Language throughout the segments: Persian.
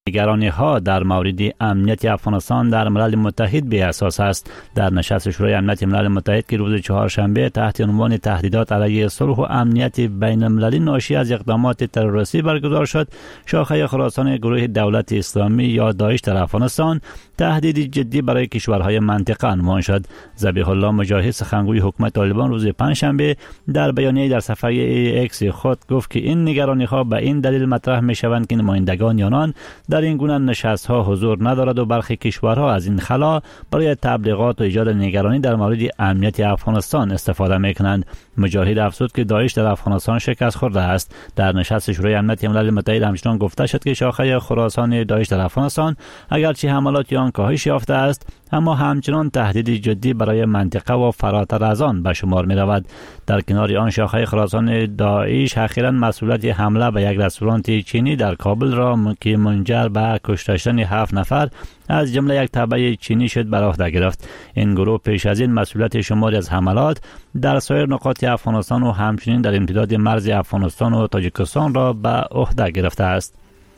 نگرانی‌ها در مورد امنیت افغانستان در ملل متحد بی اساس است. در نشست شورای امنیت ملل متحد که روز چهارشنبه تحت عنوان تهدیدات علیه صلح و امنیت بین المللی ناشی از اقدامات تروریستی برگزار شد، شاخه خراسان گروه دولت اسلامی یا داعش در افغانستان تهدیدی جدی برای کشورهای منطقه عنوان شد. ذبیح الله مجاهد سخنگوی حکومت طالبان روز پنجشنبه در بیانیه در صفحه ایکس خود گفت که این نگرانی‌ها به این دلیل مطرح می‌شوند که نمایندگان آنان در این گونه نشست‌ها حضور ندارد و برخی کشورها از این خلا برای تبلیغات و ایجاد نگرانی در مورد امنیت افغانستان استفاده می‌کنند. مجاهد افزود که داعش در افغانستان شکست خورده است. در نشست شورای امنیت ملل متحد همچنان گفته شد که شاخه خراسان داعش در افغانستان اگرچه حملات آن کاهش یافته است، اما همچنان تهدیدی جدی برای منطقه و فراتر از آن به شمار می رود. در کنار آن شاخه خراسان داعش اخیراً مسئولیت حمله به یک رستوران چینی در کابل را که منجر به کشته شدن 7 نفر از جمله یک تبع چینی شد بر عهده گرفت. این گروه پیش از این مسئولیت شماری از حملات در سایر نقاط افغانستان و همچنین در امتداد مرز افغانستان و تاجیکستان را به عهده گرفته است.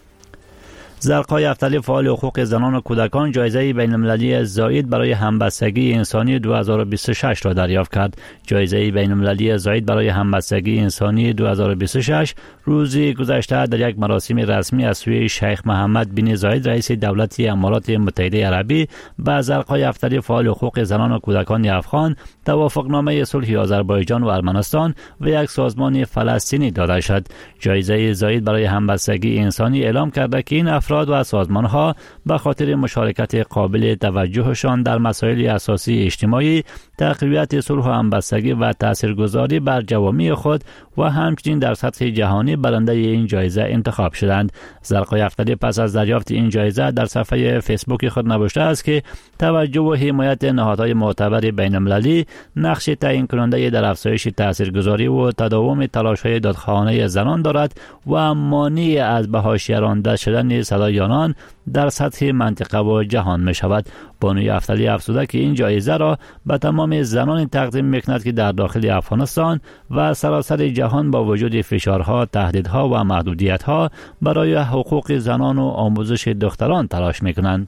زرقای افتالی فعال حقوق زنان و کودکان جایزه بین المللی زاید برای همبستگی انسانی 2026 را دریافت کرد. جایزه بین المللی زاید برای همبستگی انسانی 2026 روز گذشته در یک مراسم رسمی از سوی شیخ محمد بن زاید رئیس دولت امارات متحده عربی به زرقای افتالی فعال حقوق زنان و کودکان افغان توافقنامه صلح آذربایجان و ارمنستان و یک سازمان فلسطینی داده شد. جایزه زاید برای همبستگی انسانی اعلام کرده که این افراد و سازمان‌ها به خاطر مشارکت قابل توجهشان در مسائل اساسی اجتماعی، تقویت صلح و همبستگی و تاثیرگذاری بر جوامع خود و همچنین در سطح جهانی برنده این جایزه انتخاب شدند. زرقای افتالی پس از دریافت این جایزه در صفحه فیسبوک خود نوشته است که توجه و حمایت نهادهای معتبر بین المللی نقش تعیین کننده در افزایش تاثیرگذاری و تداوم تلاش‌های دادخواهانه زنان دارد و مانع از به حاشیه رانده شدن صدای آنان در سطح منطقه و جهان می شود. بانوی افتالی افزوده که این جایزه را به تمام زنان تقدیم می‌کند که در داخل افغانستان و سراسر جهان با وجود فشارها، تهدیدها و محدودیت‌ها برای حقوق زنان و آموزش دختران تلاش می‌کنند.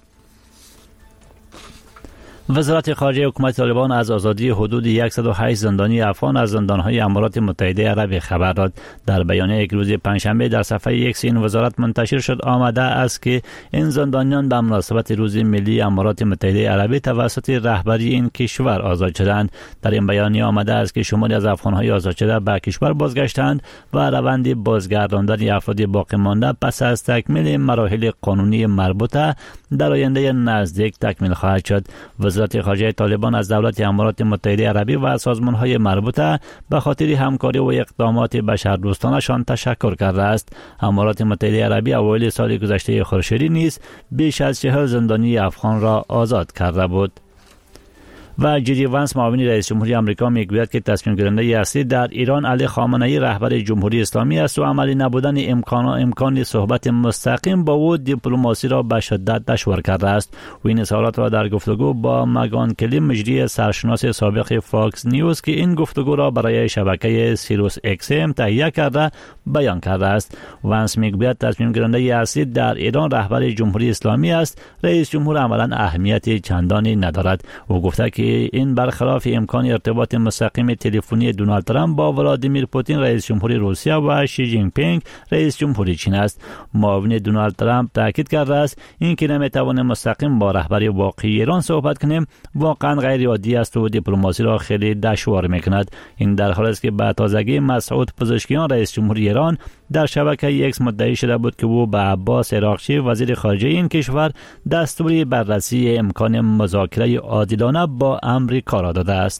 وزارت خارجه حکومت طالبان از آزادی حدود 108 زندانی افغان از زندان‌های امارات متحده عربی خبر داد. در بیانیه روز پنجشنبه در صفحه ایکس این وزارت منتشر شد آمده است که این زندانیان به مناسبت روز ملی امارات متحده عربی توسط رهبری این کشور آزاد شدند. در این بیانیه آمده است که شماری از افغان‌های آزاد شده به کشور بازگشتند و روند بازگرداندن افراد باقی مانده پس از تکمیل مراحل قانونی مربوطه در آینده نزدیک تکمیل خواهد شد. وزارت خارجه طالبان از دولت امارات متحده عربی و سازمان‌های مربوطه به خاطر همکاری و اقدامات بشردوستانشان تشکر کرده است. امارات متحده عربی اوایل سال گذشته خورشیدی نیز بیش از 40 زندانی افغان را آزاد کرده بود. و جی دی وانس معاون رئیس جمهوری آمریکا میگوید که تصمیم گیرنده اصلی در ایران علی خامنه‌ای رهبر جمهوری اسلامی است و عملی نبودن امکان صحبت مستقیم با او دیپلماسی را به شدت دشوار کرده است. و این اظهارات را در گفتگو با مگان کلی مجری سرشناس سابق فاکس نیوز که این گفتگو را برای شبکه سیروس ایکس ام تهیه کرده بیان کرده است. وانس میگوید تصمیم گیرنده اصلی در ایران رهبر جمهوری اسلامی است. رئیس جمهور عملاً اهمیتی چندانی ندارد. او گفته که این برخلاف امکان ارتباط مستقیم تلفنی دونالد ترامپ با ولادیمیر پوتین رئیس جمهوری روسیه و شی جین پینگ رئیس جمهوری چین است. معاون دونالد ترامپ تاکید کرده است اینکه نمیتوانیم مستقیم با رهبری واقعی ایران صحبت کنیم واقعا غیر عادی است و دیپلماسی را خیلی دشوار میکند. این در حالی است که به تازگی مسعود پزشکیان رئیس جمهوری ایران در شبکه ایکس مدعی شده بود که او به عباس عراقچی وزیر خارجه این کشور دستوری بررسی امکان مذاکره عادلانه با امریکا را داده است.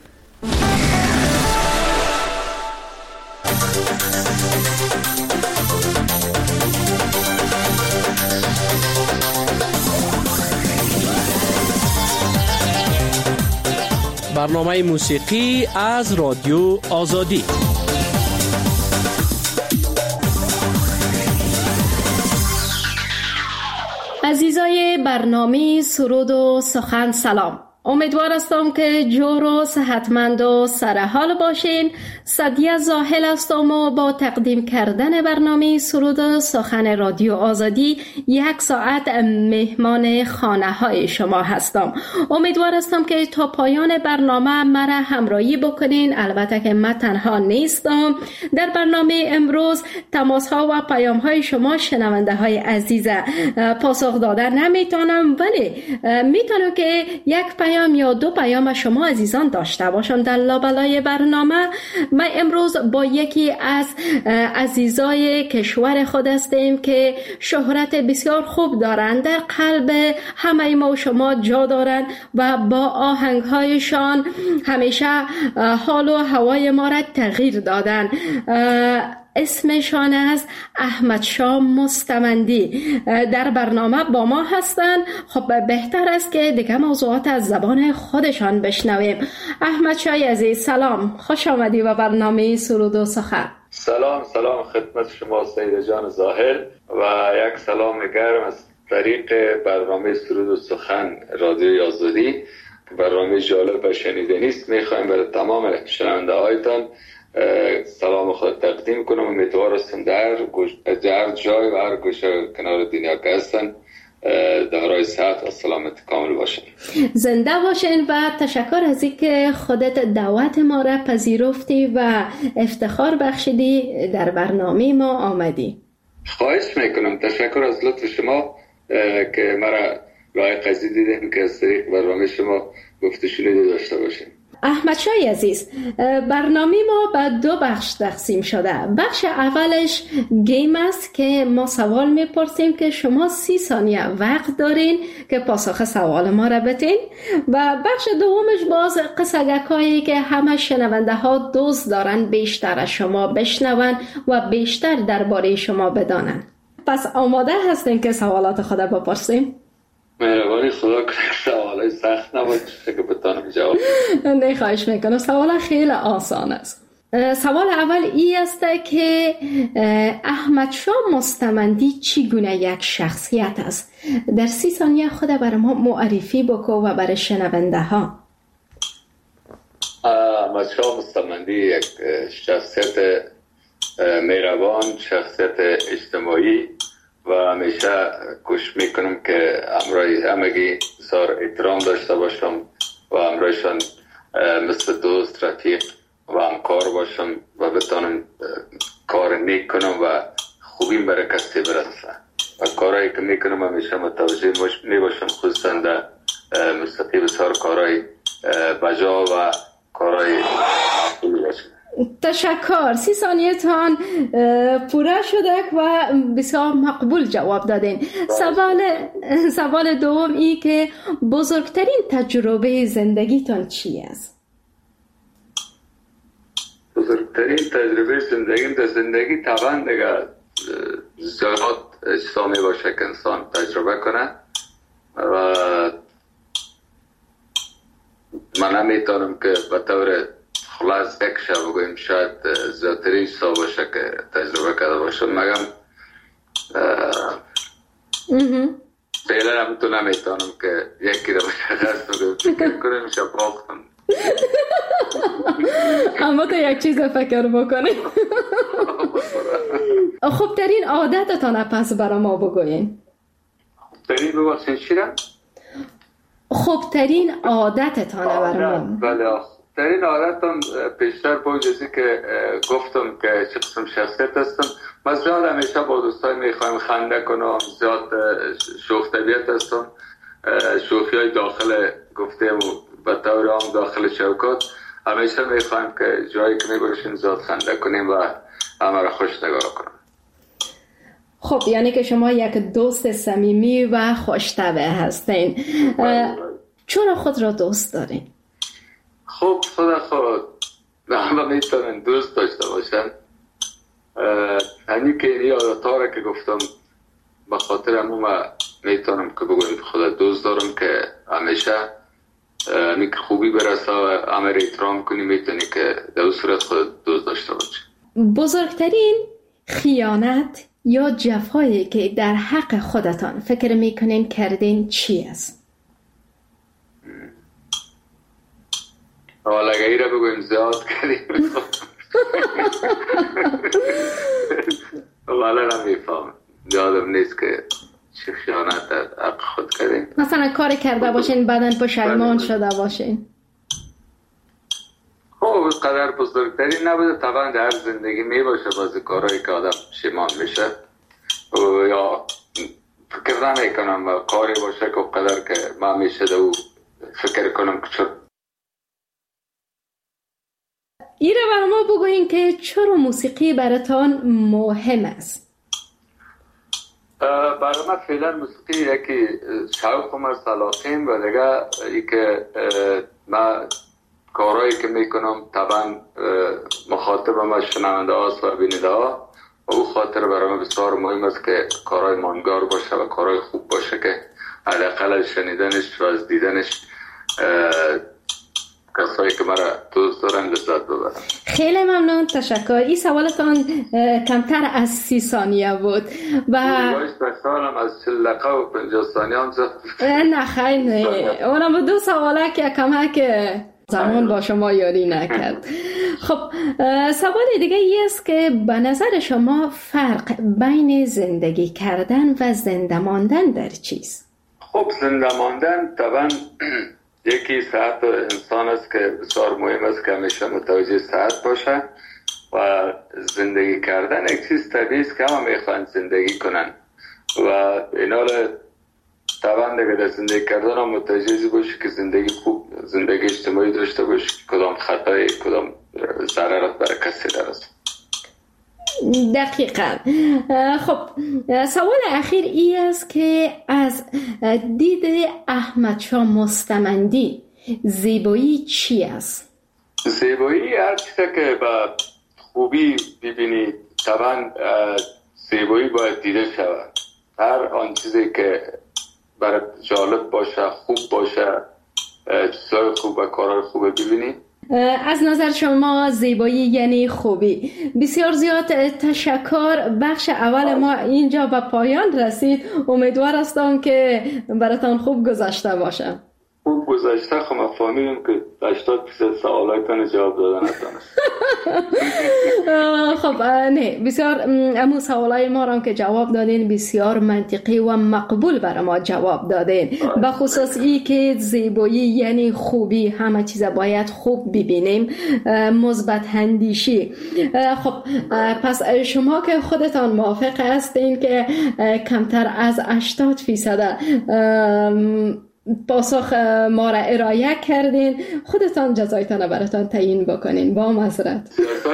برنامه موسیقی از رادیو آزادی. عزیزای برنامه سرود و سخن سلام. امیدوار هستم که جور و صحتمند و سرحال باشین. سعدیه زاهل هستم و با تقدیم کردن برنامه سرود و سخن رادیو آزادی 1 ساعت مهمان خانه های شما هستم. امیدوار هستم که تا پایان برنامه مرا همراهی بکنین. البته که من تنها نیستم. در برنامه امروز تماس ها و پیام های شما شنونده های عزیز پاسخ دادن نمیتونم، ولی میتونم که یک پیام یا 2 پیام شما عزیزان داشته باشم در لابلای برنامه. ما امروز با یکی از عزیزای کشور خود هستیم که شهرت بسیار خوب دارند، در قلب همه ما و شما جا دارند و با آهنگهایشان همیشه حال و هوای ما را تغییر دادن. اسمشان است احمدشاه مستمندی. در برنامه با ما هستند. خب بهتر است که دیگه موضوعات از زبان خودشان بشنویم. احمدشاه عزیز سلام، خوش آمدی به برنامه سرود و سخن. سلام خدمت شما سید جان زاهل و یک سلام گرم از طریق برنامه سرود و سخن رادیو آزادی. برنامه جالب و شنیدنی است. میخوایم برای تمام شنونده هایتان سلام خود تقدیم کنم. امیدوار هستم در هر جای و هر گوشه کنار دنیا که هستن دارای صحت و سلامت کامل باشن. زنده باشین و تشکر از اینکه خودت دعوت ما را پذیرفتی و افتخار بخشیدی در برنامه ما آمدی. خواهش میکنم. تشکر از لطف شما که مرا لایق قضیه دیدیم که از طریق برنامه شما گفته شنیده داشته باشیم. احمدشاه عزیز، برنامه ما به 2 بخش تقسیم شده. بخش اولش گیم است که ما سوال میپرسیم که شما 30 ثانیه وقت دارین که پاسخ سوال ما را بدین، و بخش دومش باز قصه‌گویی که همه شنونده ها دوست دارن بیشتر از شما بشنون و بیشتر درباره شما بدانن. پس آماده هستین که سوالات خود بپرسیم؟ مهربانی خدا کنه سوالای سخت نباشه که بتونم جواب. نه خواهش میکنم. سوال خیلی آسان است. سوال اول ای است که احمدشاه مستمندی چگونه یک شخصیت است؟ در 30 ثانیه خود برای ما معرفی بکن و برای شنونده ها. احمدشاه مستمندی یک شخصیت مهربان، شخصیت اجتماعی و همیشه کوشش میکنم که همراه همگی بسیار احترام داشته باشم و همراهشان مثل دوست، رفیق و همکار باشم و بتانم کار نیک کنم و خوبیم برای کسی برسه و کارهایی که میکنم همیشه متوجه میباشم، خصوصا در مستقی بسیار کارهای بجا و کارهای معقولی باشم. تشکر. 30 ثانیه تان پوره شده و بسیار مقبول جواب دادین. سوال دوم ای که بزرگترین تجربه زندگیتان چی است؟ بزرگترین تجربه زندگی طبعا دیگه زیاد اجسامی باشه که انسان تجربه کنه و من نمیتونم که به طور خلاص یک شب بگویم شاید زیادترین چیزا باشه که تجربه کرده باشم، مگم فعلا هم تو نمیتونم که یکی رو مشخص فکر کنم میشه باختم. اما تو یک چیز فکر بکنیم. خوبترین عادتتان پس برای ما بگوین. خوبترین ببخشین چی را؟ خوبترین عادتتان برای ما. بله، در این عادتم پیشتر با جزی که گفتم که چه قسم شخصیت هستم، من زیاد همیشه با دوستای میخوایم خنده کنم، زیاد شوخ طبیعت هستم. شوخی های داخل گفتم و طور عام داخل شوکات همیشه میخوایم که جایی که میباشیم زیاد خنده کنیم و همه را خوش نگاه کنم. خب یعنی که شما یک دوست صمیمی و خوش‌طبع هستین. چون خود را دوست دارین؟ خب خود همه میتونن دوست داشته باشن. همین که این عادت‌ها را که گفتم به خاطر همون میتونم که بگویم خود دوست دارم که همیشه همین که خوبی برسه و همه را احترام کنی، میتونی که در صورت خود دوست داشته باشی. بزرگترین خیانت یا جفایی که در حق خودتان فکر میکنین کردین چی است؟ حالگهی را بگویم زیاد کردیم. والا نمیفهم، یادم نیست که چه خیانت در حق خود کردیم. مثلا کار کرده باشین بعدن پشیمان شده باشین. خب قدر بزرگتری نبوده، طبعا در زندگی می باشه بعضی کارهایی که آدم پشیمان میشه یا فکر نمیکنم کاری باشه که قدر که من میشه دو فکر کنم که چرا. ایره برای ما بگوین که چرا موسیقی براتان مهم است؟ برای من فعلا موسیقی یکی شوق و سلاطین و دیگه ای که من کارهایی که میکنم طبعا مخاطب ما شنونده هاست و بیننده ها و او خاطر برای من بسیار مهم است که کارهای ماندگار باشه و کارهای خوب باشه که حداقل شنیدنش و از دیدنش کسایی که مرا دوست دارن لذت ببرن. خیلی ممنون، تشکر. این سوالتان کمتر از 30 ثانیه بود و سالم از 40 دقیقه و 50 ثانیه هم زد. نه خیلی نه، اونم 2 سواله که کمک زمان با شما یاری نکرد. خب سوال دیگه ای است که به نظر شما فرق بین زندگی کردن و زنده ماندن در چیست؟ خب زنده ماندن طبعا یکی صحت انسان است که بسیار مهم است که همیشه متوجه صحت باشه و زندگی کردن یک چیز طبیعی است که همه میخوان زندگی کنن و اینا را طبعا دیگه در زندگی کردن هم متوجه باشی که زندگی خوب، زندگی اجتماعی داشته باشی، کدام خطای کدام ضررات برای کسی درست. دقیقا. خب سوال اخیر ای است که از دید احمد شاه مستمندی زیبایی چی است؟ زیبایی هر چیزی که با خوبی ببینی، طبعا زیبایی باید دیده شود. هر آن چیزی که برای جالب باشه، خوب باشه، چیزای خوب و کارهای خوب ببینی. از نظر شما زیبایی یعنی خوبی. بسیار زیاد تشکر. بخش اول ما اینجا به پایان رسید. امیدوار هستم که براتان خوب گذشته باشه. خوب گذشته. خب ما فهمیدیم که 80% سوالاتون جواب دادن نتونست. خب نه، بسیار امو سوالای ما را که جواب دادین بسیار منطقی و مقبول برای ما جواب دادین. به خصوص ای که زیبایی یعنی خوبی، همه چیز باید خوب ببینیم، مثبت اندیشی. خب پس شما که خودتان موافق هستین که کمتر از 80% پاسخ ما را ارائه کردین، خودتان جزایتان براتان تعیین بکنین. با معذرت.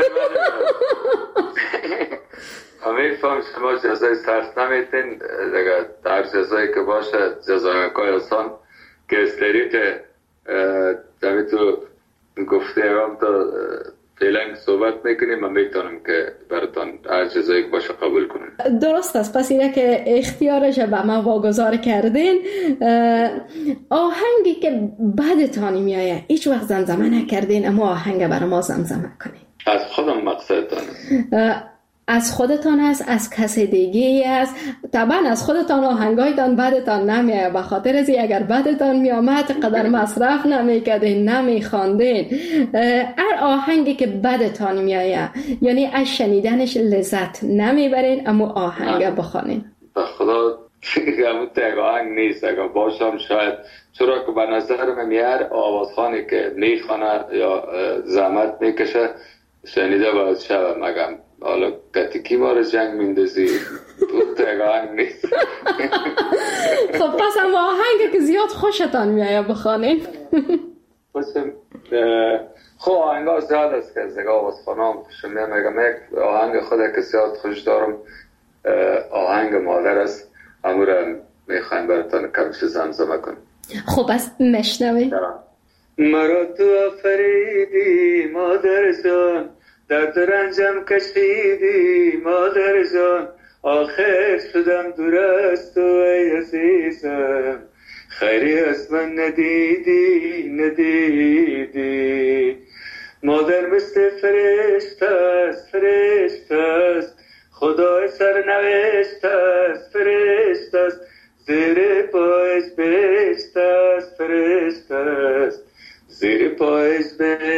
همه فهم شما جزای سرس نمیتین دیگه، در جزایی که باشه جزای مکای آسان که استریت دمی تو گفته هم تا فعلا صحبت میکنیم. من میتونم که براتان هر جزایی که باشه قبول کنیم. درست است. پس اینه که اختیارش به ما واگذار کردین. آهنگی که بعدتان میایه هیچ وقت زمزمه نکردین اما آهنگ برای ما زمزمه کنین. از خودم مقصدتان از خودتان است، از کسی دیگه است. طبعا از خودتان آهنگایتان بعدتان نمیایه، به خاطر از اگر بعدتان میامد قدر مصرف نمیکردین، نمیخواندین. هر آهنگی که بعدتان میایه یعنی از شنیدنش لذت نمیبرین اما آهنگ بخوانین. به خدا همون تک آهنگ نیست. اگر باشم شاید، چرا که به نظر من هر آوازخانی که میخوانه یا زحمت میکشه شنیده باید شود. مگم حالا کتیکی ما رو جنگ میندازی تو تک آهنگ نیست. خب پس هم آهنگ که زیاد خوشتان میایه بخوانین. خب آهنگ ها زیاد است که از دیگه آوازخانه هم خوشم میگم. یک آهنگ خود که زیاد خوش دارم آهنگ مادر است. امور میخوایم براتان کمش زمزمه کنیم. خب از مشنوی. مرا تو آفریدی مادر جان، درد رنجم کشیدی مادر جان، آخر شدم دور از تو ای عزیزم، خیری از من ندیدی. مادر مثل فرشته است، خدای سرنوشت است، فرشته است، زیر پایش بهشت است، فرشته است، زیر پایش بهشت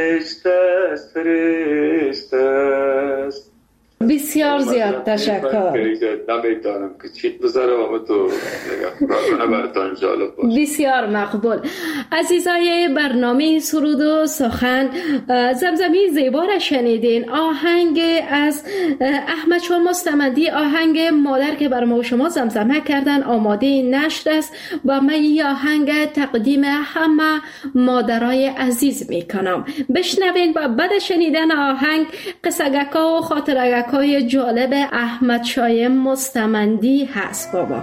بسیار زیاد تشکر. نمیدانم که چی بذارم اما تو رادونه براتان جالب باشه. بسیار مقبول. عزیزای برنامه سرود و سخن، زمزمه زیبا را شنیدین. آهنگ از احمد شاه مستمندی، آهنگ مادر که بر ما و شما زمزمه کردن، آماده نشر است و من این آهنگ تقدیم همه مادرای عزیز میکنم. بشنوین و بعد شنیدن آهنگ قصگکا و خاطرگکای جالب احمد شاه مستمندی هست. بابا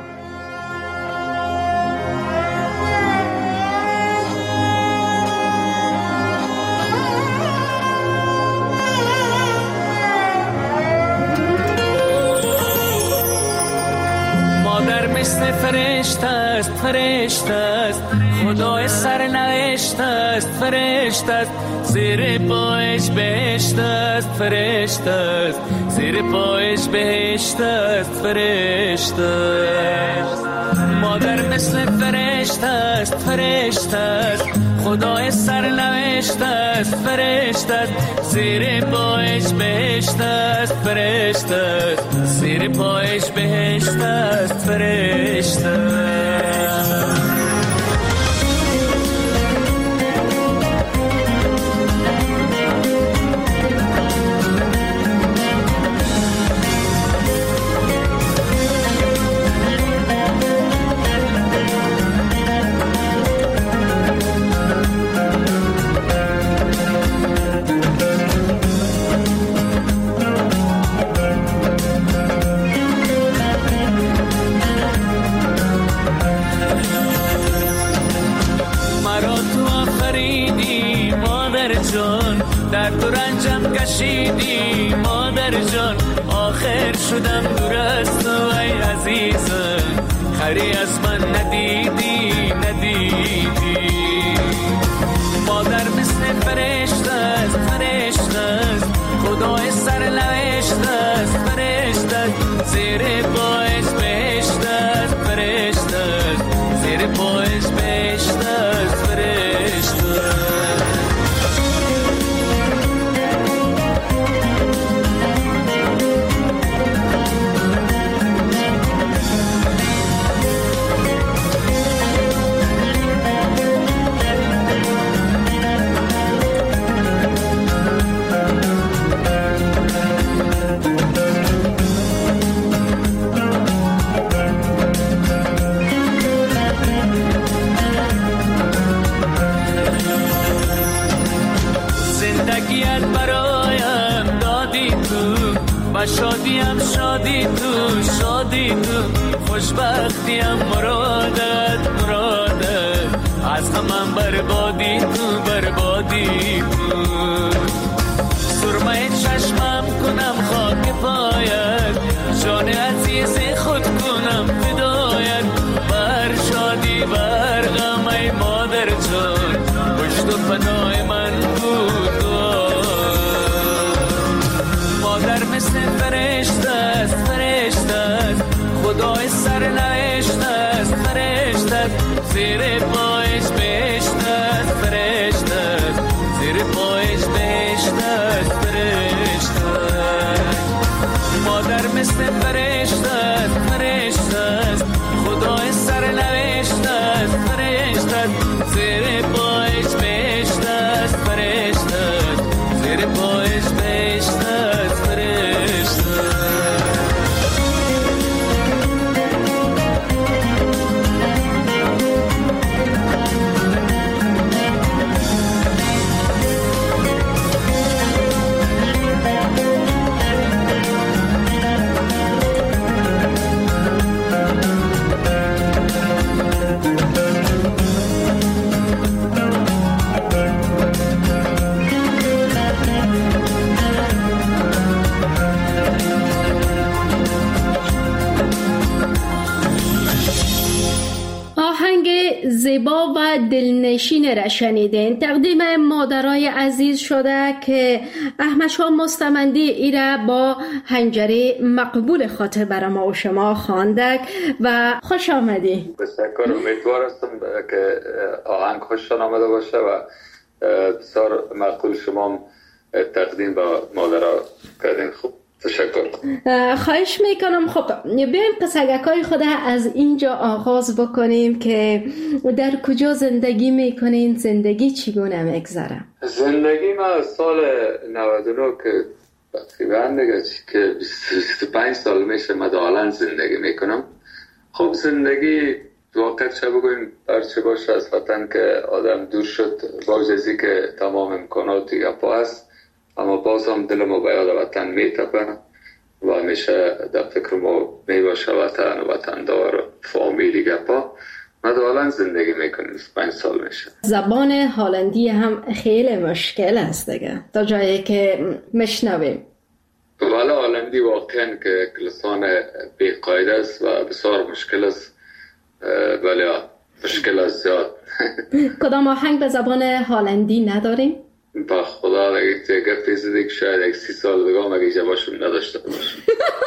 مادر مثل فرشته است، فرشته است، خدای سرنوشت است، فرشته است، زیر پایش بهشت است، فرشته است، زیر پایش بهشت است، فرشته است. مادر مثل فرشته است، فرشته است، خدای سرنوشت است، فرشته است، زیر پایش بهشت است، فرشته است، زیر پایش بهشت است، فرشته است. در تو رنجم کشیدی مادر جان، آخر شدم دور از تو ای عزیزم، خری از من ندیدی ندیدی. مادر مثل فرشته است، فرشته است، خدای سرنوشت است، فرشته است، زیر پایش بهشت است، فرشته است، زیر پایش بهشت است، فرشته است. زندگیت برایم دادی تو و شادیم شادی تو، شادی تو، خوشبختیم مرادت مرادت، از غمم بربادی تو بربادی تو. سرمه چشمم کنم خاک پایت، جان عزیز خود کنم فدایت، بر شادی بر غم ای مادر جان، پشت و پناه من بود. مادر مثل فرشته است، فرشته است، خدای سرنوشت است، فرشته است، زیر پایش بهشت است، فرشته است، زیر پایش بهشت است، فرشته است. مادر مثل فرشته است، فرشته است، خدای سرنوشت است، فرشته است، زیر پایش بهشت است، فرشته است، زیر پایش بهشت است، فرشته است. زیبا و دلنشین را شنیدین. تقدیم مادرای عزیز شده که احمد شاه مستمندی ایره با حنجره مقبول خاطر برای ما و شما خواندک و خوش آمدی. تشکر. امیدوار هستم که آهنگ خوششان آمده باشه و بسیار مقبول شما تقدیم با مادرها کردین. خوب، تشکر. خواهش میکنم. خب بیایم قصگکای خود از اینجا آغاز بکنیم که در کجا زندگی میکنین، زندگی چگونه میگذره؟ زندگی ما سال 99 که تقریبا دیگه که 25 سال میشه ما دالان زندگی میکنم. خب زندگی واقعا چه بگویم برچه باشه از وطن که آدم دور شد، با جزی که تمام امکانات گپا هست، اما باز هم دل ما به یاد وطن میتپه و همیشه در فکر ما میباشه وطن و وطن دار فامیلی گپا. ما دالان زندگی میکنیم 5 سال میشه. زبان هلندی هم خیلی مشکل است دیگه تا جایی که مشنویم. ولی هلندی واقعا که لسان بی‌قاعده است و بسیار مشکل است. بله مشکل است زیاد. کدام آهنگ به زبان هلندی نداریم؟ با خدا دیگه پیزده که شاید 30 سال دیگه مگه جوابشون نداشته باشم.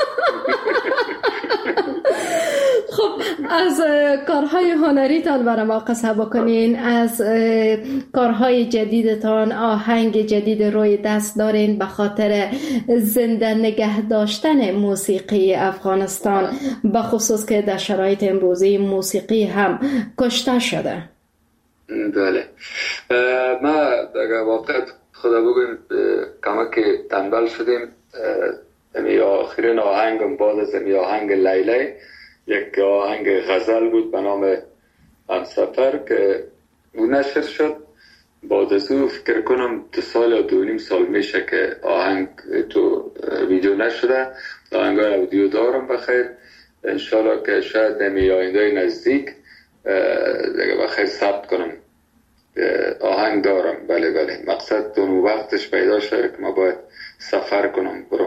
خب از کارهای هنریتان برای ما قصه بکنین، از کارهای جدیدتان آهنگ جدید روی دست دارین به خاطر زنده نگه داشتن موسیقی افغانستان، به خصوص که در شرایط امروزی موسیقی هم کشته شده. بله ما در واقع خدا بگویم کمک تنبل شدیم. امی آخرین آهنگم بعد از امی آهنگ لیلی یک آهنگ غزل بود به نام همسفر که نشر شد. بعد از او فکر کنم 2 سال یا 2.5 سال میشه که آهنگ تو ویدیو نشده. آهنگای اودیو دارم بخیر، انشالله که شاید امی آینده نزدیک دیگه بخیر ثبت کنم. آهنگ دارم. بله مقصد اون وقتش پیدا شده که ما باید سفر کنم برم.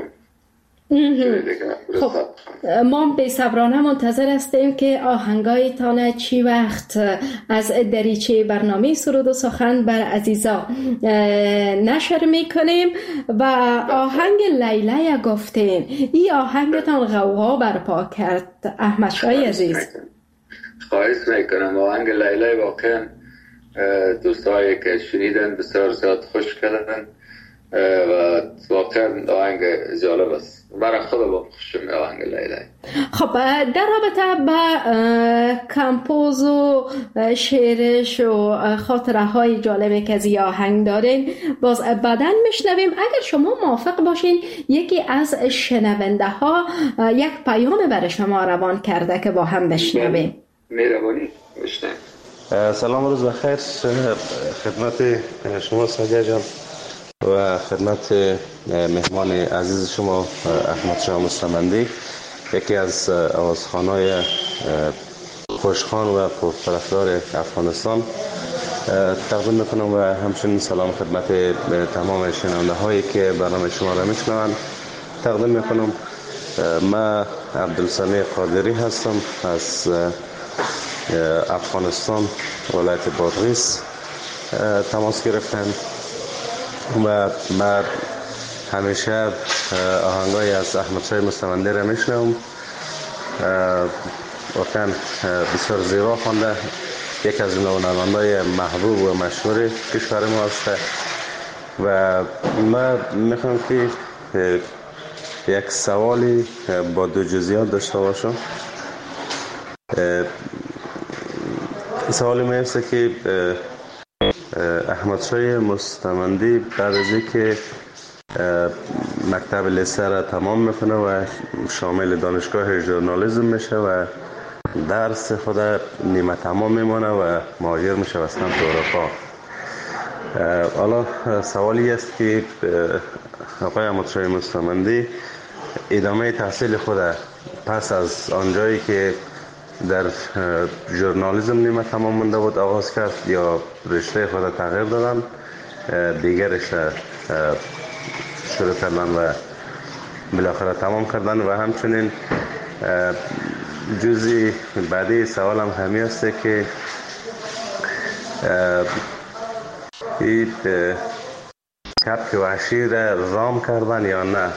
خب ما به صبرانه منتظر هستیم که آهنگایتان چی وقت از دریچه برنامه سرود و سخن بر عزیزا نشر میکنیم. و آهنگ لیلی گفتین، این آهنگتان غوغا برپا کرد احمد شای عزیز. خواهش میکنم. آهنگ لیلی واقعا دوستایی که شنیدن بسیار زیاد خوش کردن و واقعا آهنگ جالب است. برای خود با خوشم آهنگ لیلی. خب در رابطه با کمپوز و شعرش و خاطره های جالبی که از این آهنگ دارین باز بعداً میشنویم. اگر شما موافق باشین یکی از شنونده ها یک پیام برای شما روان کرده که با هم بشنویم. مهربانی بشنویم. سلام و روز بخیر خدمت شما سادیا جان و خدمت مهمان عزیز شما احمد شاه مستمندی، یکی از آوازخوان‌های خوشخوان و پرطرفدار افغانستان تقدیم میکنم و همچنین سلام خدمت تمام شنونده هایی که برنامه شما را میشنوند تقدیم میکنم. من عبدالسمیع قادری هستم از افغانستان، ولایت بادغیس تماس گرفتم و من همیشه آهنگای از احمد شاه مستمندی را میشنوم. واقعا بسیار زیبا خوانده، یک از نواننده‌های محبوب و مشهور کشور ما است و من میخوام که یک سوالی با 2 جزئیات داشته باشم. سوالی میفته که احمد شاه مستمندی بعد از اینکه مکتب لیسه را تمام میکنه و شامل دانشگاه ژورنالیسم میشه و درس خود نیمه تمام میمونه و مهاجر میشه به سمت اروپا. حالا سوالی است که آقای احمد شاه مستمندی ادامه تحصیل خود پس از آنجایی که در ژورنالیسم نیمه تمام مونده بود آغاز کرد یا رشته خود تغییر دادن، دیگر رشته شروع کردن و بالاخره تمام کردن؟ و همچنین جزئی بعدی سوالم همین است که این کپک وحشی را رام کردن یا نه،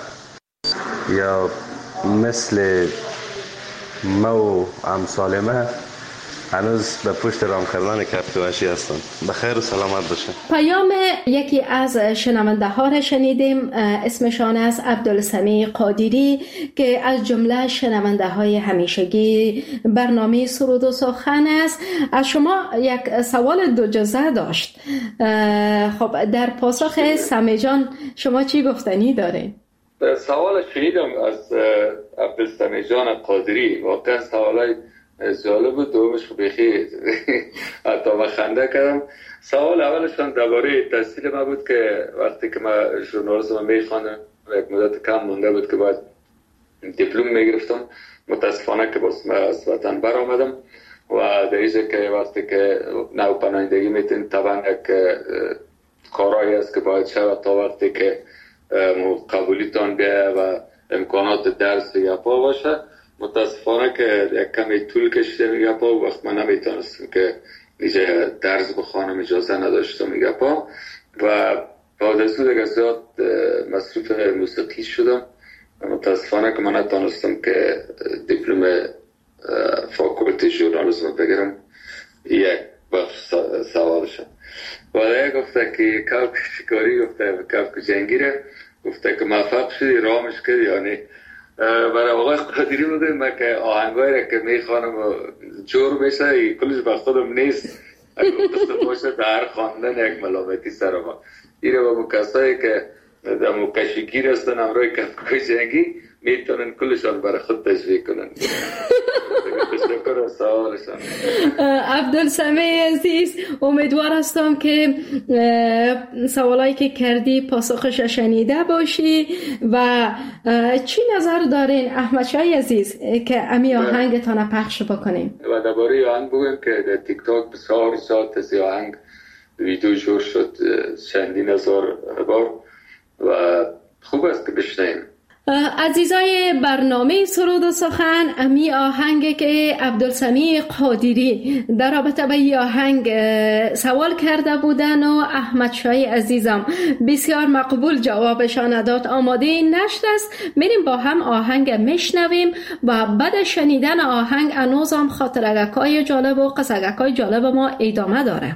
یا مثل ما و امثال ما هنوز به پشت رام کردن کفکوشی هستن. بخیر و سلامت باشه. پیام یکی از شنونده ها را شنیدیم، اسمشان است عبدالسمیع قادری که از جمله شنونده های همیشگی برنامه سرود و سخن است. از شما یک سوال دو جزء داشت. خب در پاسخ سمیع جان شما چی گفتنی دارین؟ سوال شنیدم از عبدالسمیع جان قادری، واقعا سوالای جالب بود. دومش بخیر حتی من خنده کردم. سوال اولشان درباره تحصیل ما بود که وقتی که من ژورنالیسم میخواندم یک مدت کم مونده بود که باید دیپلم میگرفتم. متاسفانه که باز من از وطن برآمدم و در اینجا که وقتی که نو پناهندگی میتونید طبعا یک کارایی است که باید شود تا وقتی که قبولیتان بیه و امکانات درس یا پا باشه. متاسفانه که یک کمی طول کشیده میگه پا و وقت من نمیتونستم که اینجا درس بخوانم، اجازه نداشتم میگه پا و بعد از دیگه زیاد مصروف موسیقی شدم و متاسفانه که من نتونستم که دیپلم فاکولتی ژورنالیسم بگیرم. یک بخش سوالشم و دیگه گفته که کاوک شکاری، گفته کاوک جنگیره، گفته که موفق شدی رامش کردی یعنی برای آقای قادری بودیم من که آهنگایی را که میخوانم و جور میشه کلش به خودم نیست. اگه گفتم باشه در خواندن یک ملامتی سر ما ایره با کسایی که در مکشگیر هستن امروی کفکای جنگی میتونن کلشان برای خود تشویق کنن. تشکر از سوالشان. عبدالسمیع عزیز، امیدوار هستم که سوالایی که کردی پاسخش شنیده باشی و چی نظر دارین احمد شاه عزیز که امی آهنگتان پخش بکنیم؟ و درباره آهنگ بگویم که در تیک تاک بسیار ساعت از آهنگ ویدیو جور شد چندین هزار بار و خوب است که بشنیم. عزیزای برنامه سرود و سخن، امی آهنگ که عبدالسمیع قادری در رابطه با این آهنگ سوال کرده بودن و احمد شاه عزیزم بسیار مقبول جوابشان داد. آماده نشد است، میریم با هم آهنگ میشنویم و بعد شنیدن آهنگ انوزم خاطرگکای جالب و قصگکای جالب ما ادامه داره.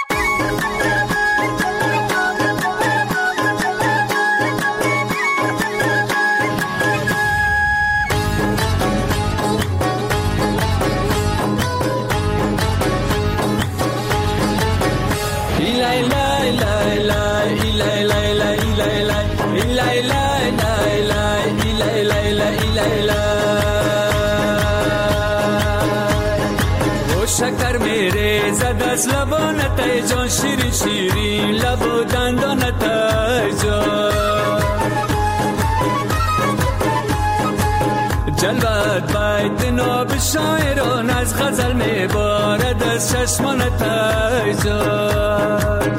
شکر میره زد از لبانت ای جان، شیرین شیرین لب و دندانت ای جان، جلوت باید ناب شاعران از غزل میبارد از چشمانت ای جان.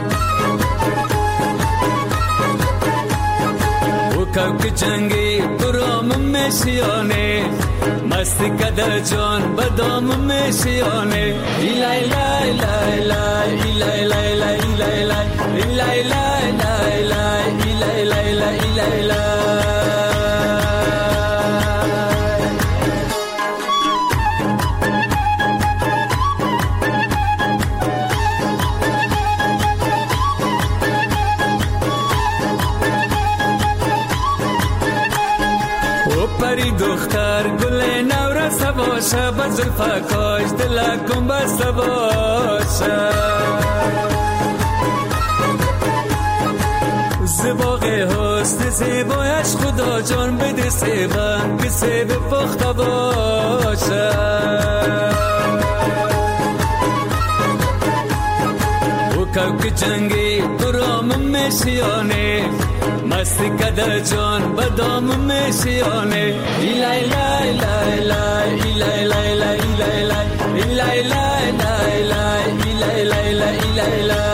او کوک جنگی برام میشیانه، مستی کده جان بدام میشیانه. ایلای لای لای لای ایلای لای لای ایلای لای ایلای لای لای لای ایلای لای لای ایلای لای. پری دختر گل نورسته باشه، با زلفکاش دلکم بسته باشه، زباق حسن زیبایش خدا جان بده سیبن که سیب پخته باشه. او کوک جنگی برام میشیانه، مستی کده جان بدام میشیانه. ایلای لای لای لای ایلای لای لای ایلای لای ایلای لای لای لای ایلای لای لای ایلای لای.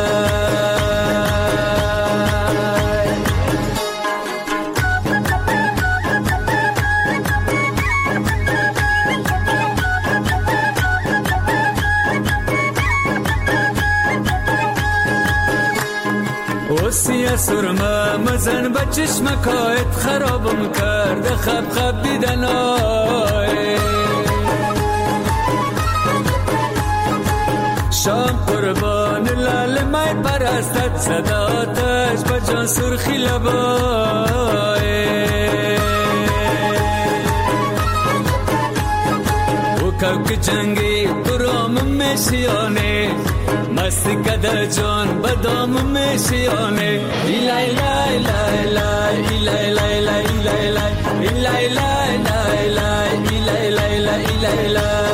سیه سرمه مزن به چشمکایت خرابم کرده، خب خب دیدن آی زبان لال مای پرستت صداتش بجان سرخی لبای که جنگی برام میشیانه مستی کده جان بدام میشیانه ایلای لای لای لای ایلای لای لای ایلای لای ایلای لای لای لای ایلای لای لای ایلای لای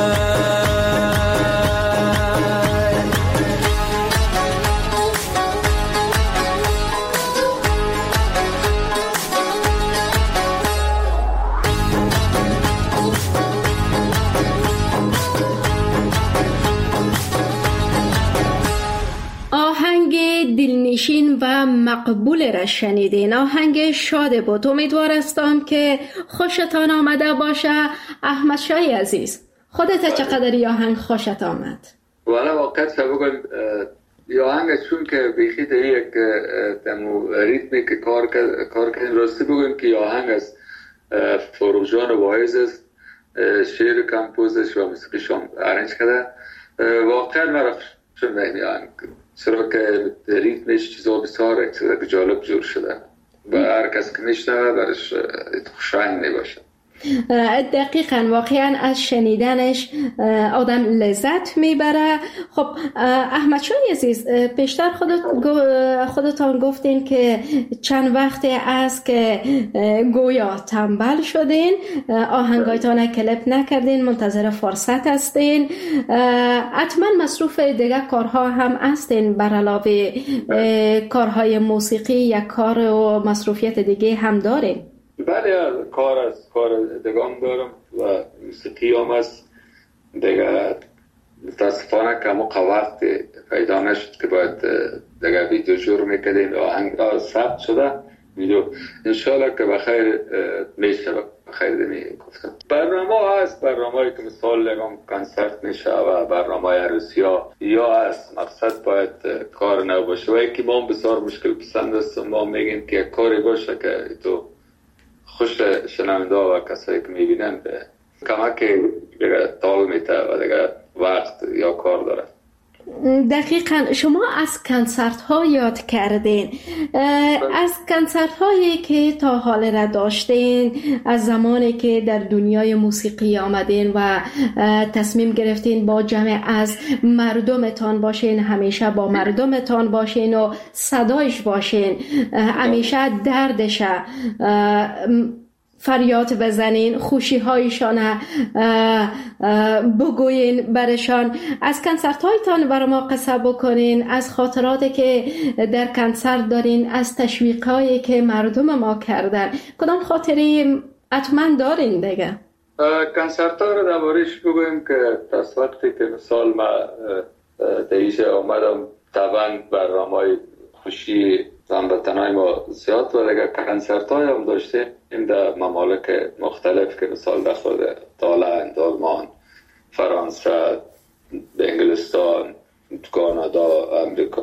دلنشین و مقبول را شنیدین. آهنگ شاد بود. امیدوارستم که خوشتان آمده باشه. احمد شای عزیز، خودت چقدر این آهنگ خوشت آمد؟ والا واقعا بگم این آهنگ چون که بیخی در یک دمو ریتمی که کار کردن راستی بگم که این آهنگ از فروغ جان واعظ است، شعر کمپوزش و موسیقیش ارنج کرده. واقعا مرا خوشم این آهنگ، چرا که ریتمش چیزا بسیار جالب جور شده و هر کس که میشنوه برش خوشایند میباشه. دقیقاً واقعاً از شنیدنش آدم لذت میبره. خب احمد شای عزیز، پیشتر خودتان گفتین که چند وقت است که گویا تنبل شدین، آهنگایتان کلیپ نکردین، منتظر فرصت هستین. حتما مصروف دیگه کارها هم هستین بر علاوه کارهای موسیقی یا کار و مصروفیت دیگه هم دارین؟ بله، کار دگام دارم و موسیقی هم است دیگه. متاسفانه که موقع وقت پیدا نشد که باید دیگه ویدیو جور میکردیم. آهنگ ثبت شده ویدیو، انشالله که بخیر میشه. بخیر گفتم برنامه هست، برنامه‌ای که مثال لگم کنسرت میشه و برنامه عروسی ها یا هست. مقصد باید کار نباشه و یکی ما بسیار مشکل پسند است. ما میگیم که کاری باشه که تو خوش شنونده و کسایی که میبینن به کمک دیگه تال میته و دیگه وقت یا کار داره. دقیقاً شما از کنسرت ها یاد کردین. از کنسرت هایی که تا حال را داشتین، از زمانی که در دنیای موسیقی آمدین و تصمیم گرفتین با جمع از مردمتان باشین، همیشه با مردمتان باشین و صدایش باشین، همیشه دردش فریاد بزنین، خوشی هایشان بگوین برشان. از کنسرت هایتان برای ما قصه بکنین، از خاطراتی که در کنسرت دارین، از تشویق هایی که مردم ما کردن. کدام خاطری حتما دارین دیگه؟ کنسرت ها رو دربارش بگویم که از وقتی که مثال ما دیشه آمدم طبعا برنامه‌های خوشی هموطنای ما زیاد و دیگه کنسرت های هم داشته این در ممالک مختلف که مثال در خود هلند، آلمان، فرانسه، انگلستان، کانادا، امریکا،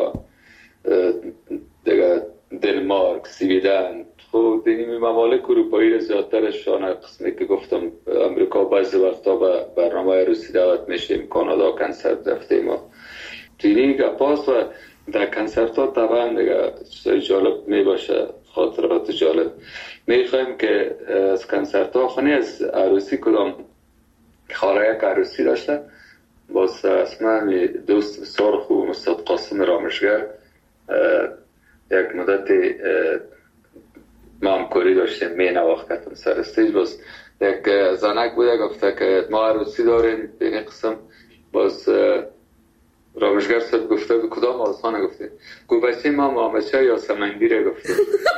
دیگه دنمارک، سویدن. خب این ممالک اروپایی را زیادترشان قسمی که گفتم امریکا بعضی وقتا به برنامه عروسی دعوت میشیم، کانادا کنسرت رفتیم و تینی گپاس و در کنسرت ها طبعا دیگه چیزای جالب می باشه، خاطرات جالب. می خواهیم که از کنسرت ها خونی از عروسی کدام خاله یک عروسی داشته باز اسمه دوست بسیار خوب استاد قاسم رامشگر یک مدتی ما همکاری داشتیم، می نواختم سر استیج. باز یک زنک بوده گفته که ما عروسی داریم به این قسم. باز رامشگر صد گفته به کدام آسانه گفته گو بچه ما مامچه یا سمنگیره گفته.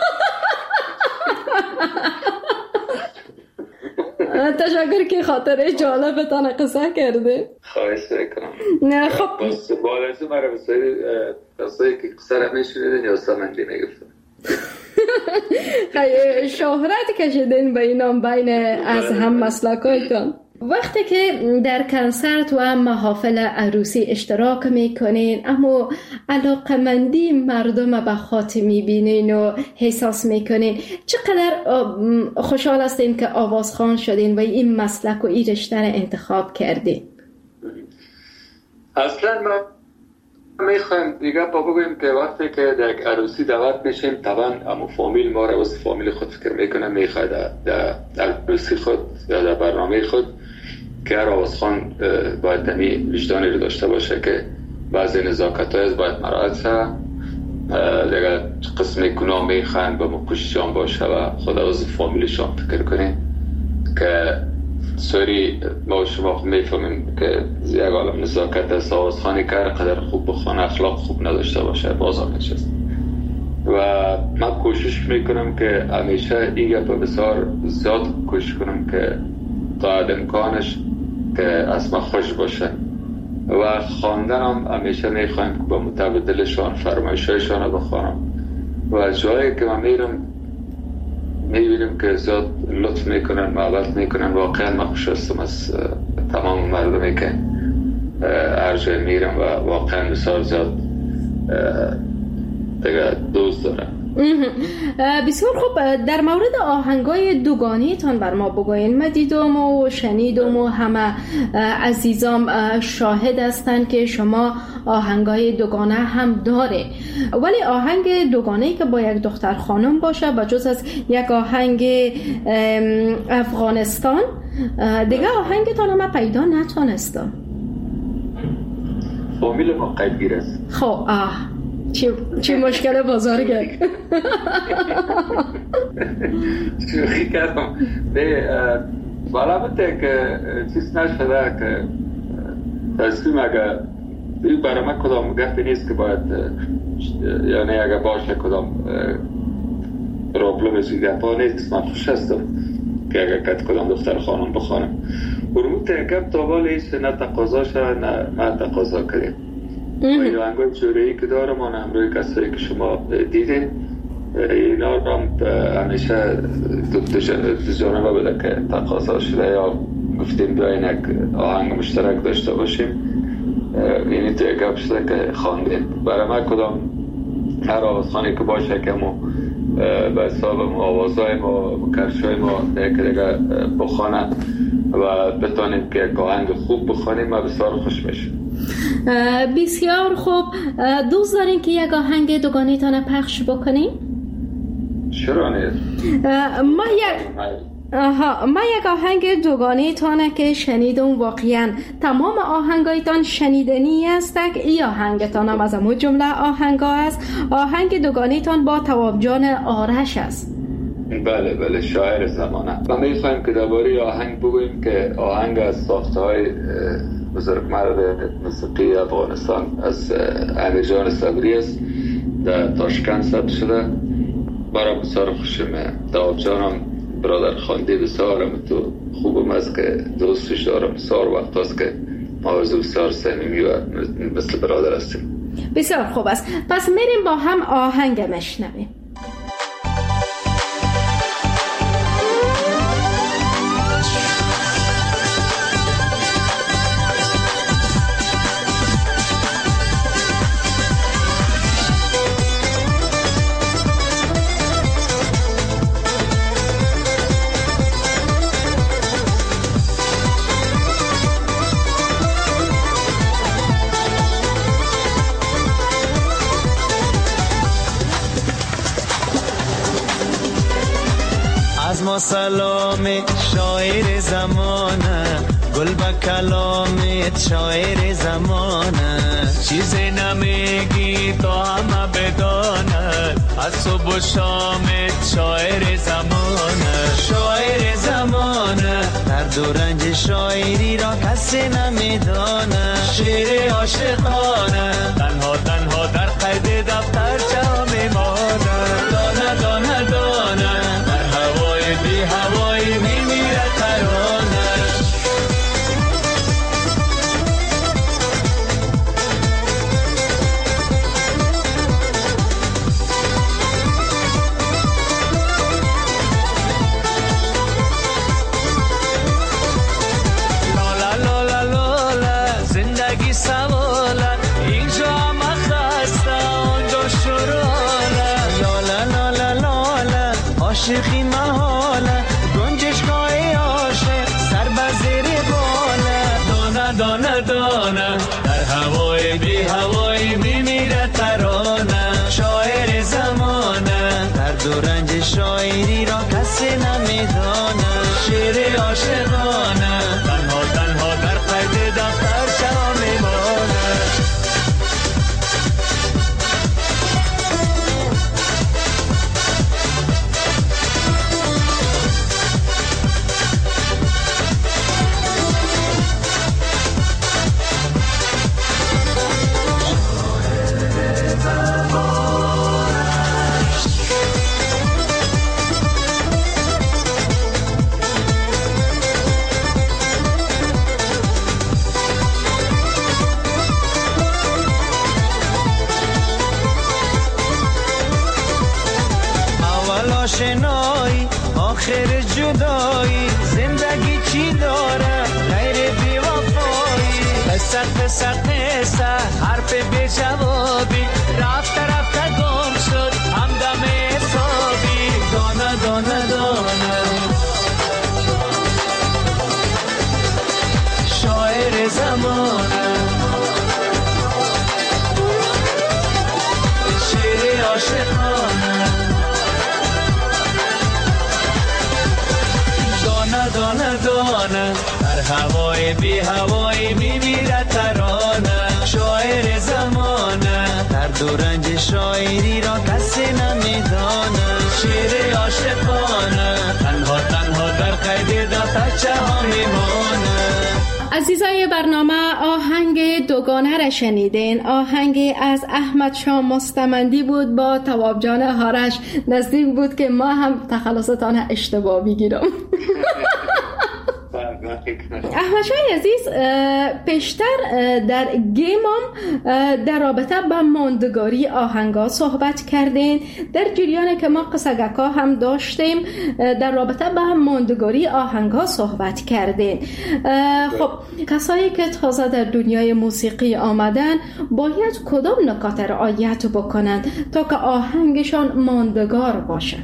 تشکر که خاطره جالبتان قصه کرده. خواهش کنم. نه خب بس بالازو مرا بسایی که قصه را میشونیدن یا سمنگی میگفتن. شهرت کشیدین به اینام بین از هم مسلکایتان. وقتی که در کنسرت و محافل عروسی اشتراک میکنین اما علاقمندی مردم به خاطر میبینین و احساس میکنین، چقدر خوشحال هستین که آوازخوان شدین و این مسلک و این رشته را انتخاب کردین؟ اصلا من میخوایم دیگه بگویم که وقتی که در یک عروسی دعوت میشیم طبعا همون فامیل ما را واسه فامیل خود فکر میکنه، میخواد در عروسی خود یا در برنامه خود که هر آوازخوان باید دمی وجدانی رو داشته باشه که بعضی نزاکت های باید مراعات شه، دیگه قسم گناه میخوایم به مکوششان باشه و خود از فامیلشان فکر کنیم که سوری ما شما میفهمیم که یک عالم نزاکت است. آوازخوانی که قدر خوب بخوانه اخلاق خوب نداشته باشه بازار نشست. و من کوشش میکنم که همیشه این گپ بسیار زیاد کوشش کنم که تا امکانش که اسم خوش باشه و خواندن هم همیشه میخوایم که با مطابق دلشان فرمایشایشان رو بخوانم و جایی که من میرم میبینیم که زیاد لطف میکنن، محبت میکنن. واقعا من خوش هستم از تمام مردمی که هر جای میرم و واقعا بسیار زیاد دیگه دوست دارم. بسیار خوب. در مورد آهنگای دوگانیتان بر ما بگوین. من دیدم و شنیدم و همه عزیزام شاهد هستند که شما آهنگای دوگانه هم داره، ولی آهنگ دوگانه‌ای که با یک دختر خانم باشه بجز از یک آهنگ افغانستان دیگه آهنگتان هم پیدا نتونستم. فامیل ما قیدگیر است. خب چه مشکل بزرگه. شوخی کردم. البته که چیز نشده که تصمیم اگر برای من کدام گفتی نیست که باید یعنی اگر باشه کدام پرابلم گفت نیست. من خوش هستم که اگر کدام دختر خانم بخوانم برموت گفت تاوالی ایست نه تقاضا شد نه من تقاضا کردیم. این آهنگای جوره‌ای که دارم آن همروی کسایی که شما دیدین اینا رو هم همیشه دو جانبه بوده که تقاضا شده یا گفتیم بیاین یک آهنگ مشترک داشته باشیم. اینی توی گپ شده که خواندیم. برای من کدام هر آوازخوانی که باشه که ما به حساب ما آوازهای ما کرشای ما دیگه بخوانم و بتانیم که یک آهنگ خوب بخوانیم و بسیار خوش میشه. بسیار خوب. دوست دارین که یک آهنگ دوگانیتان پخش بکنیم؟ چرا نیست؟ ما یک آهنگ دوگانیتانه که شنیدم واقعا تمام آهنگایتان شنیدنی است. ای آهنگتان هم از همون جمله آهنگا است. آهنگ دوگانیتان با تواب جان آرش است. بله شاعر زمانه. ما میخوایم که درباره آهنگ بگوییم که آهنگ از ساختهای بزرگمرد موسیقی افغانستان از امیر جان صبری است. در تاشکند ثبت شده. برای بسیار خوشمه. تواب جانم برادر خانده بسیارم تو خوبم است که دوستش دارم. بسیار وقت است که ما بسیار صمیمی و مثل برادر هستیم. بسیار خوب است. پس میریم با هم آهنگ مشنویم. ما سلام شاعر زمانه گل با کلامت شاعر زمانه چیزی نمیگی تو همه بدانه از صبح و شامت شاعر زمانه درد و رنج شاعری را کسی نمیدانه شعر عاشقانه تنها در قید دفتر جا میمانه دانه دانه دانه بی هوایی میمیره ترانش لالا لالا لالا زندگی سواله اینجا شعر عاشقانه تنها تنها در قید دفتر چه میمانه آشنایی آخر جدایی زندگی چی داره غیر بی وفایی قصه حرف بی جوابی رفته گم شد همدم حسابی دانه دانه دانه شاعر زمانه شعر عاشقانه دانه دانه در هوای بی هوای میمیره ترانه شاعر زمانه در دورنج شاعری را کسی نمیدانه شعر عاشقانه تنها تنها در قید دفتر چه ها میمانه. عزیزای برنامه آهنگ دوگانه را شنیدین. آهنگ از احمد شاه مستمندی بود با تواب جان هارش. نزدیک بود که ما هم تخلصتان اشتباه بگیرم. احمد شاه عزیز پیشتر در گیمم در رابطه با ماندگاری آهنگا صحبت کردین. در جریان که ما قصگکا هم داشتیم در رابطه با ماندگاری آهنگا صحبت کردین. خب کسایی که تازه در دنیای موسیقی آمدن باید کدام نکات رعایت بکنند تا که آهنگشان ماندگار باشه؟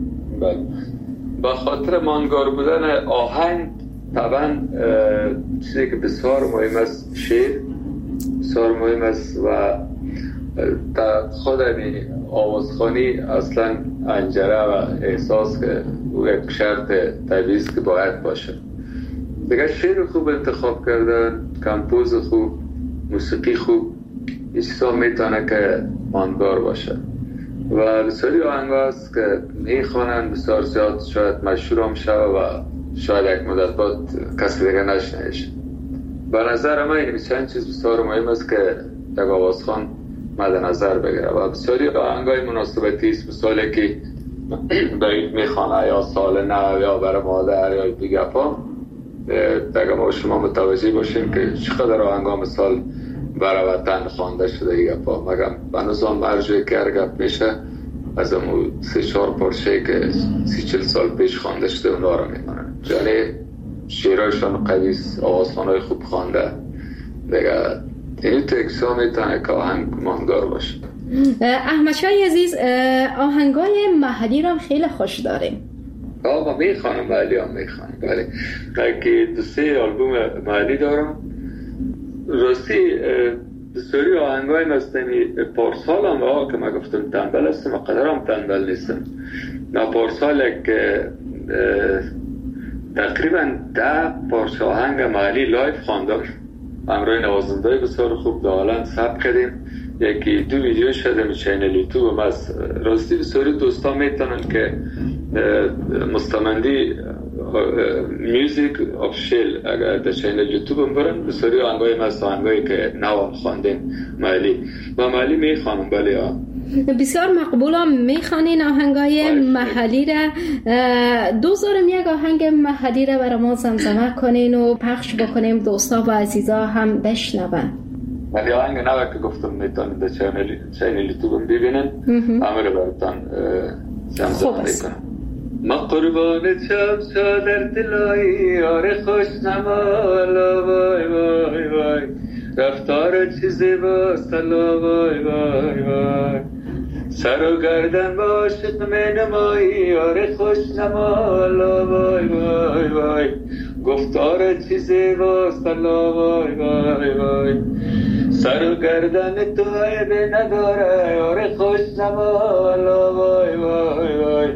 با خاطر ماندگار بودن آهنگ طبعا چیزی که بسیار مهم است شعر بسیار مهم است و در خود آوازخوانی اصلا انجره و احساس که او یک شرط طبیعی است که باید باشه. دیگه شعر خوب انتخاب کردن، کمپوز خوب، موسیقی خوب، این چیزا میتونه که ماندگار باشه و بسیاری آهنگا هست که میخوانن بسیار زیاد شاید مشهور هم شوه و شاید یک مدت بعد کسی دیگه نشنهش. به نظر من این چند چیز بسیار مهم است که یک آوازخوان مد نظر بگیره و بسیاری آهنگای مناسبتی است، مثالی که برید میخوانه یا سال نو یا برای مادر یا دیگه پا دیگه ما شما متوجه باشیم که چقدر آهنگا مثال برای وطن خوانده شده دیگه پا مگم بنظام مرجعی که هرگب میشه از امو 3-4 پارچه که 30-40 سال پیش خوانده شده اونا رو میمونن. یعنی شعرهایشان قویس، آوازخوانهای خوب خوانده دیگه این تکسا میتونه که آهنگ ماندگار باشه. احمد شاه عزیز آهنگای محلی رو خیلی خوش داریم. ما میخوانم محلی هم میخوانم بله که 2-3 آلبوم محلی دارم. راستی بسیاری آهنگای مستمی پارسال هم که من گفتم تنبل هستم و قدر هم تنبل نیستم. پارسال که تقریبا 10 پارچه آهنگ محلی لایف خواندم همراه نوازنده بسیار خوب دالان ثبت کردیم. یکی 2 ویدیو شده چینل یوتیوب هم هست. راستی بسیاری دوستان میتونن که مستمندی میوزیک آفیشیل اگر در چینل یوتیوب هم برن بسیاری آهنگای مست آهنگایی که نوام خواندیم محلی و محلی میخوانم بله ها بسیار مقبولم. میخوانین آهنگای محلی را. دوزارم یک آهنگ محلی را برای ما زمزمه کنین و پخش بکنیم دوستا و عزیزا هم بشنون. ولی آهنگ نوه که گفتم میتونید در چینل یوتیوب ببینن همه رو براتان زمزمه میکنم. ما قربان چمچا در دلایی یار خوش نمالا وای وای وای رفتار چیزی باست الله وای وای وای سر و گردن با عاشق می نمایی یار خوش نمالا وای وای وای گفتار چیزی باست الله وای وای وای سر و گردن تو عیب نداره یار خوش نمالا وای وای وای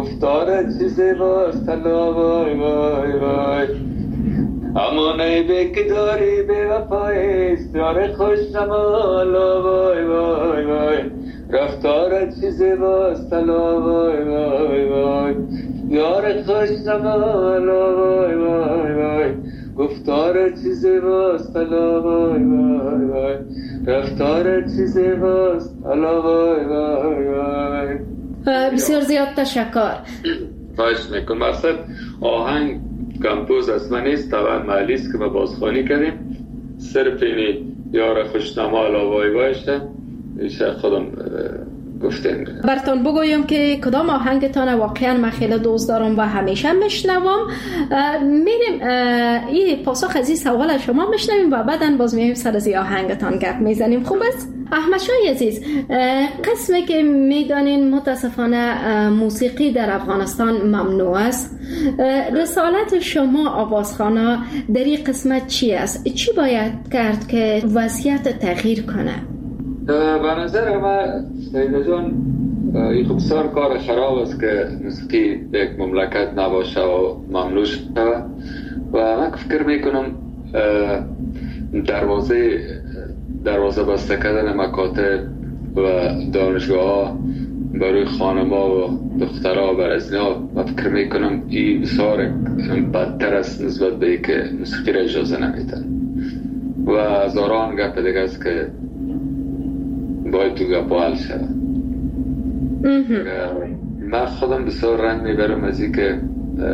گفتار چیزی باست تلا وای وای وای اما نیبه که داری به وفایست یار خوش نمالا وای وای وای رفتار چیزی باست تلا وای وای وای یار خوش نمالا وای وای وای گفتار چیزی باست تلا وای وای وای رفتار چیزی باست تلا وای وای وای. بسیار زیاد تشکر. خواهش میکنم. مقصد آهنگ کمپوز از من نیست، طبعا محلی است که ما بازخوانی کردیم. صرف اینی یار خوشنما وای وایشه ایشه خودم گفتین. براتون بگویم که کدام آهنگتان واقعا من خیلی دوست دارم و همیشه میشنوم. میریم این پاسخ از این سوال شما میشنویم و بعداً باز میایم سر از این آهنگتان گپ میزنیم. خوب است؟ احمد شاه عزیز، قسمی که میدانین متاسفانه موسیقی در افغانستان ممنوع است. رسالت شما آوازخوانا در این قسمت چی است؟ چی باید کرد که وضعیت تغییر کنه؟ به نظر من سیده جان این خب بسیار کار خراب است که موسیقی یک مملکت نباشه و ممنوع شده و من فکر میکنم دروازه بسته کردن مکاتب و دانشگاه ها برای خانما و دخترها و ازنها من فکر میکنم این بسیار بدتر است نسبت به این که موسیقی را اجازه نمیدن و هزاران گپ دیگه است که باید تو گپ حل شد. من خودم بسیار رنج میبرم از این که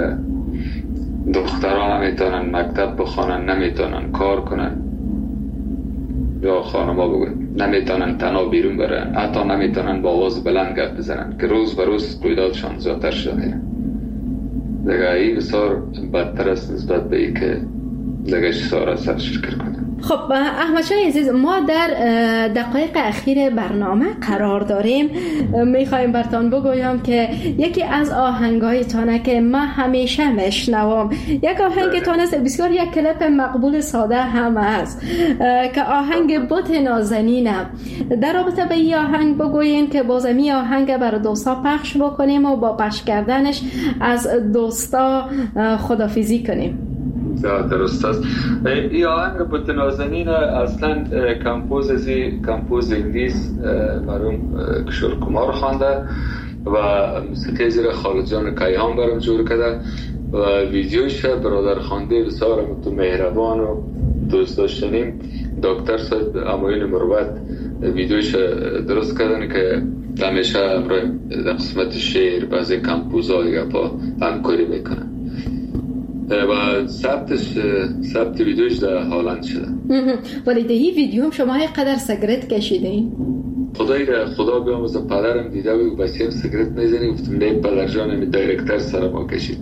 دخترها نمیتونن مکتب بخوانن، نمیتونن کار کنن یا خانما بگن نمیتونن تنها بیرون برن، حتی نمیتونن با آواز بلند گپ بزنن که روز به روز رویدادشان زیادتر شده. دیگه این بسیار بدتر است نسبت به این که دیگه سار سرش فکر کنه. خب احمد شاه عزیز، ما در دقایق اخیر برنامه قرار داریم. میخوایم براتون بگویم که یکی از آهنگایتانه که من همیشه میشنوم یک آهنگتان است، بسیار یک کلیپ مقبول ساده هم است که آهنگ بت نازنینه. در رابطه به این آهنگ بگوین که بازمی آهنگ برای دوستا پخش بکنیم و با پخش کردنش از دوستا خدافیزی کنیم. درست است. این آهنگ بت نازنین اصلا کمپوز انگلیس مرحوم کشور کمار خوانده و موسیقی زیر خالد جان کیهان برام جور کرده و ویدیوش برادر خوانده بسیار تو مهربان و دوست داشتنیم دکتر صاحب امایون مروت ویدیوش درست کردن که همیشه در قسمت شعر بعضی کمپوزهای گپا همکاری میکنن و ثبت ویدیوش در هالند شده. ولی در این ویدیو هم شما یک قدر سیگرت کشیدین؟ خدا بیاموزه پدرم دیده و بچه‌ام سیگرت میزنی، گفتم نه پدر جانم دایرکتر سر ما کشید.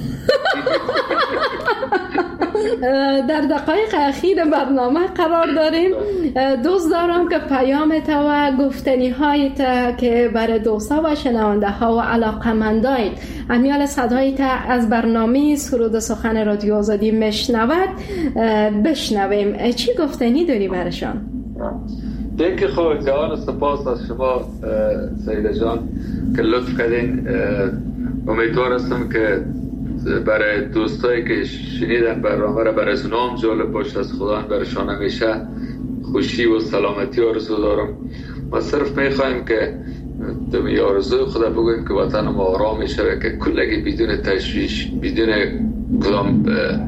در دقایق اخیر برنامه قرار داریم. دوست دارم که پیامت و گفتنی هایت که برای دوستا و شنونده ها و علاقمندایت امیال صدایت از برنامه سرود سخن رادیو آزادی میشنود بشنویم. چی گفتنی داری برشان؟ دیگه خب جوان سپاس از شما سیده جان که لطف کردین. امیدوار هستم که برای دوستایی که شنیدن برنامه را برای اونام جالب باشه، از خدا برشان همیشه خوشی و سلامتی آرزو دارم. ما صرف میخوایم که دمی آرزوی خدا بگویم که وطن ما آرام شده، که کلگی بدون تشویش، بدون کدام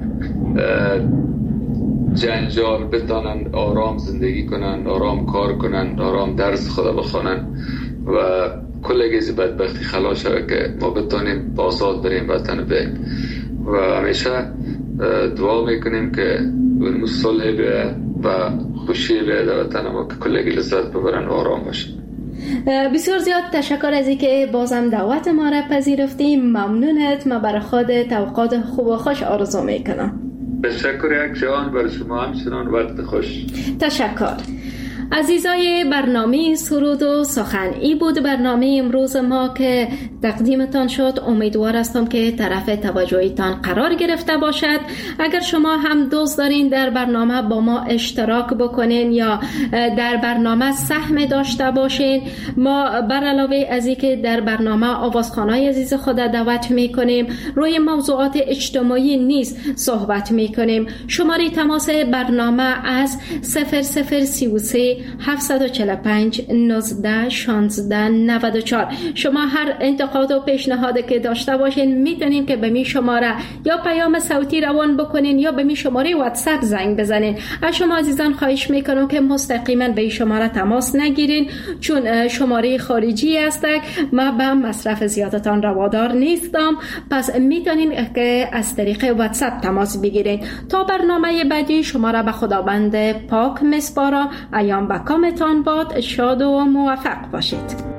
جنجال بتانن آرام زندگی کنن، آرام کار کنن، آرام درس خدا بخونن و کلگی از بدبختی خلاص شده که ما بتانیم آزاد بریم وطن بریم و همیشه دعا میکنیم که اون صلح بیه و خوشی بیه در وطن ما که کلگی لذت ببرن و آرام باشن. بسیار زیاد تشکر از اینکه بازم دعوت ما را پذیرفتیم. ممنونت. ما برای خودت اوقات خوب و خوش آرزو میکنم. تشکر یک جان برای شما، همچنان وقت خوش. تشکر. عزیزای برنامه سرود و سخن، این بود برنامه امروز ما که تقدیمتان شد. امیدوار هستم که طرف توجهتان قرار گرفته باشد. اگر شما هم دوست دارین در برنامه با ما اشتراک بکنین یا در برنامه سهم داشته باشین، ما بر علاوه از اینکه در برنامه آوازخوانای عزیز خود دعوت میکنیم، روی موضوعات اجتماعی نیز صحبت میکنیم. شماره تماس برنامه از 0033 745 19 16 94. شما هر انتقاد و پیشنهادی که داشته باشین میتونین که به می شماره یا پیام صوتی روان بکنین یا به می شماره واتساپ زنگ بزنین. از شما عزیزان خواهش میکنم که مستقیما به این شماره تماس نگیرین، چون شماره خارجی است. ما به مصرف زیادتان روادار نیستم، پس میتونین که از طریق واتساپ تماس بگیرین. تا برنامه بعدی شما را به خداوند پاک میسپارم. ایام به کامتان باد. شاد و موفق باشید.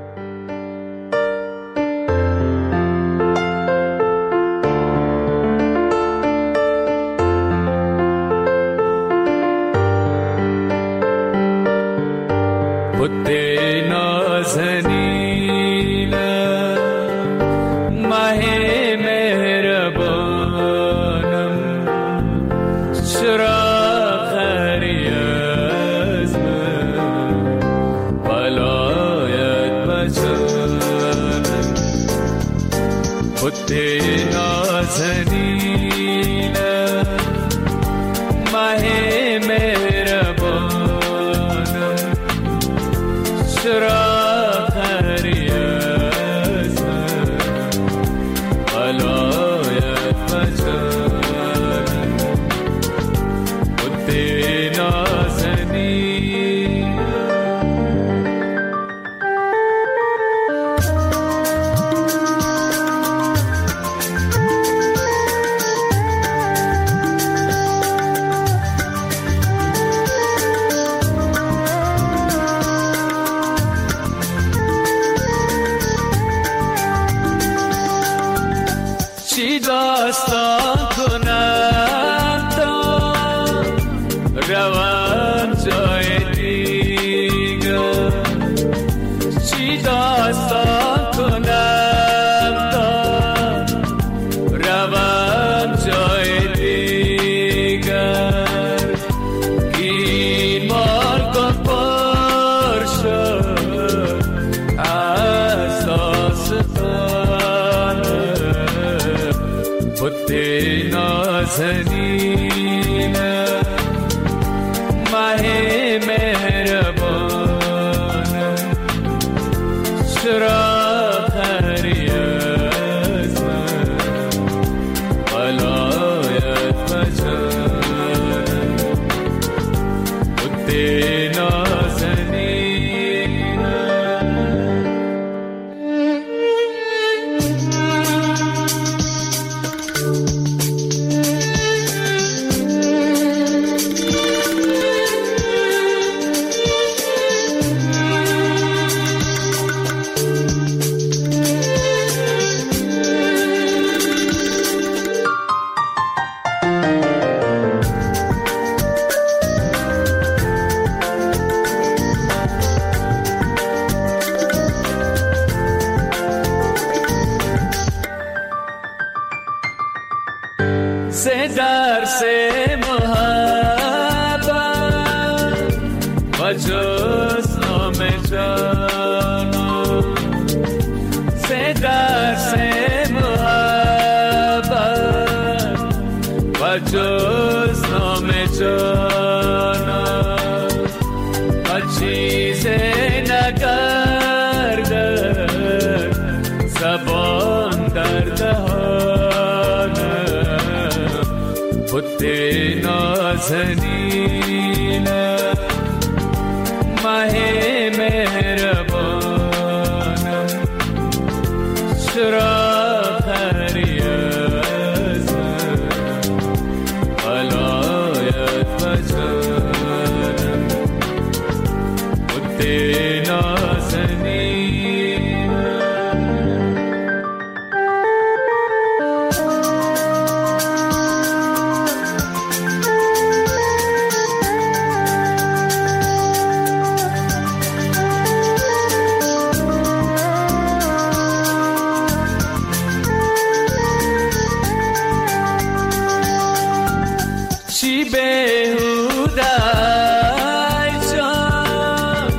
چی بهوده ای جان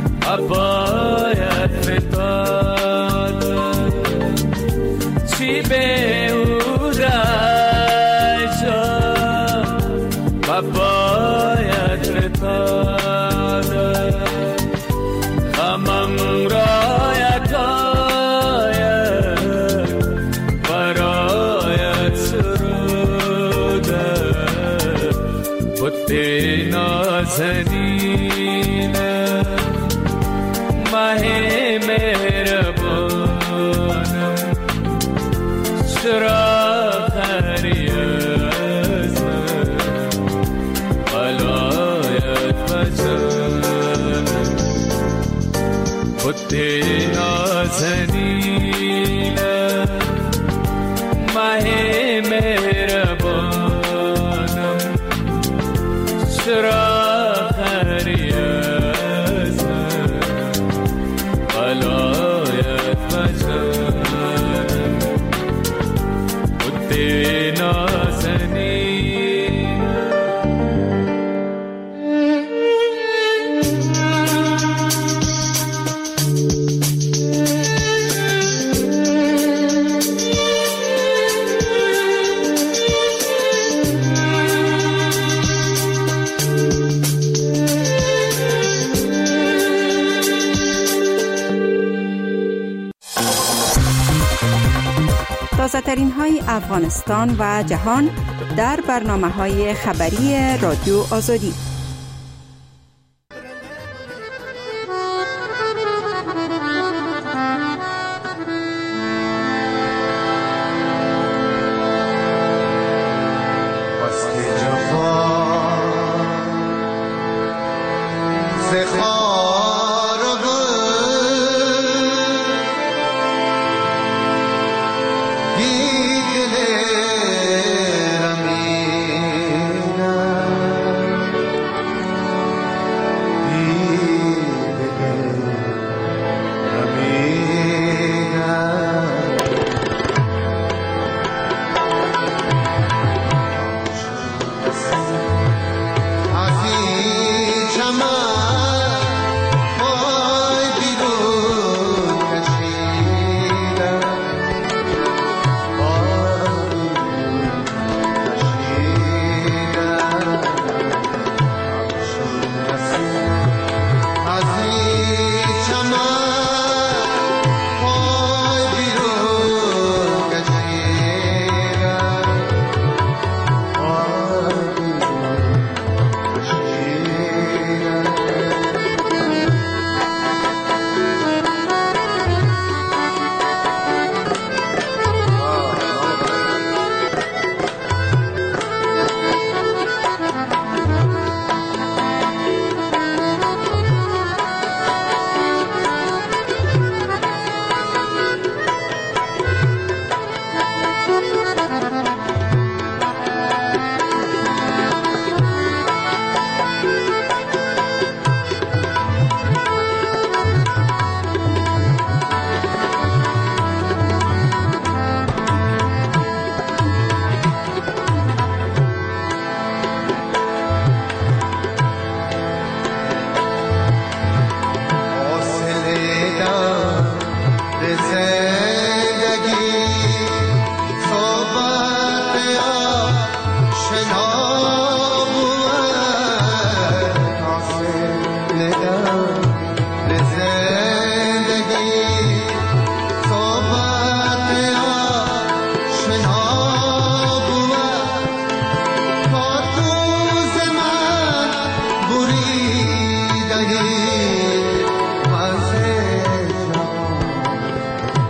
باید فتاد چی بهوده ای جان باید فتاد غمم را نازنین ماه مهربانم چرا خری از من ولایت بجانم خود نازنین ماه مهربانم چرا تازه‌ترین های افغانستان و جهان در برنامه‌های خبری رادیو آزادی.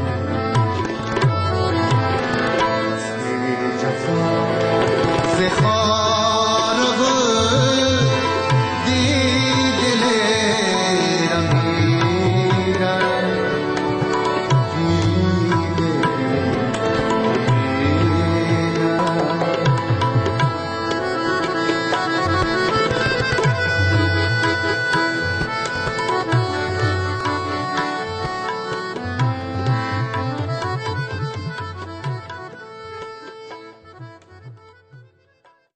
خواهد